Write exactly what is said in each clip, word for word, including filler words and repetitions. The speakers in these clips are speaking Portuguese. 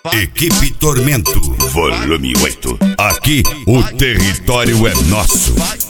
Equipe Tormento, volume oito. Aqui o território é nosso.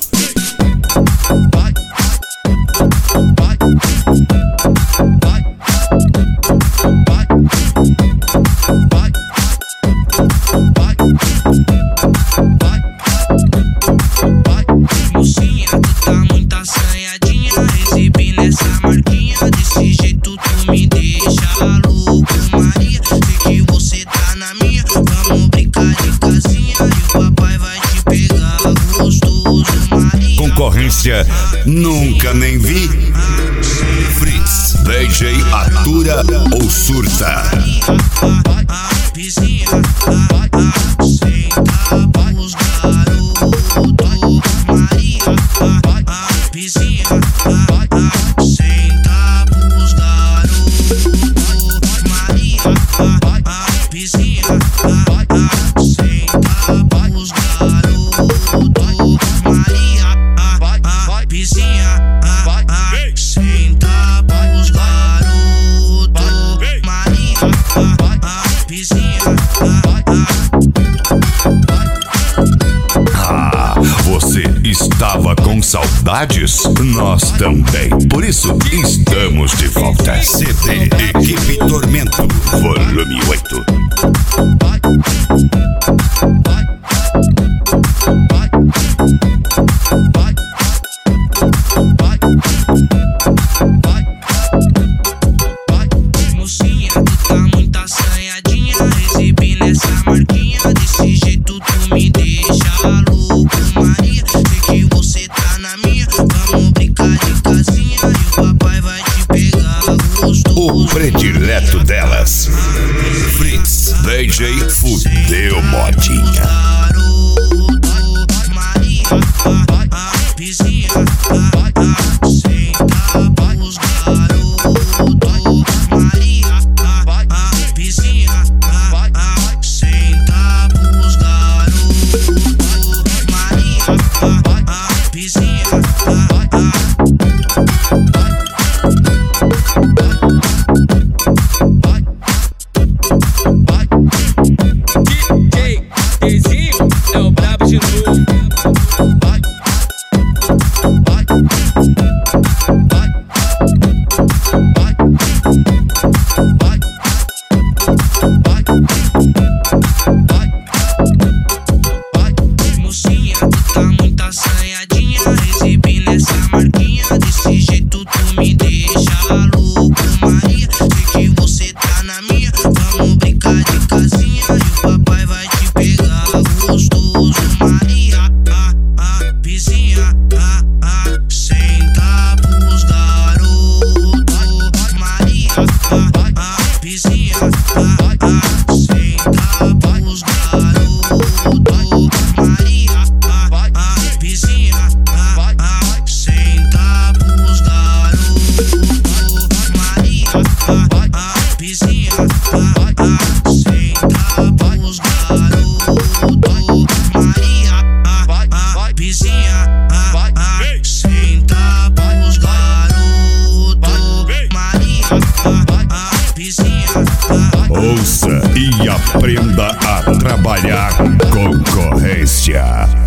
Mocinha, tu tá muito assanhadinha, exibindo essa marquinha. Desse jeito tu me deixa louco, Maria. Sei que você tá na minha, vamos brincar de casinha e o papai vai te pegar gostoso, Maria. Concorrência nunca nem vi. Fritz, D J atura ou surta. Vizinha, senta pros garotos, Maria. Vizinha, senta pros garotos, Maria. Vizinha, senta pros garotos, Maria. Vizinha, senta pros garotos, Maria. Vizinha. Ah, você estava com saudades? Nós também. Por isso estamos de volta. C D Equipe Tormento, volume oito. Mocinha, tu tá muito assanhadinha, exibindo essa marquinha. Desse jeito tu me deixa louco, Maria. Sei que você tá na minha, vamos brincar de casinha e o papai vai te pegar gostoso. O predileto delas, Fritz, D J Fudeu Modinha. Garoto, Maria. Vizinha, senta pros garotos, Maria. Vizinha, senta pros garotos, Maria. Vizinha. D J Dezinho é o brabo de novo. Mocinha, tu tá muito assanhadinha, exibindo essa marquinha. Desse jeito tu me deixa louco, Maria. Sei que você tá na minha, vamos brincar de casinha e o papai vai te pegar gostoso, Maria. Ah, ah, vizinha, ah, ah, senta pros garotos, Maria. Ah, ah, vizinha, ah, ah, senta pros garotos, Maria. Vizinha, senta pros garotos, Maria. Vizinha, senta pros garotos, Maria. Vizinha, senta pros garotos, Maria. Vizinha. Ouça e aprenda a trabalhar concorrência.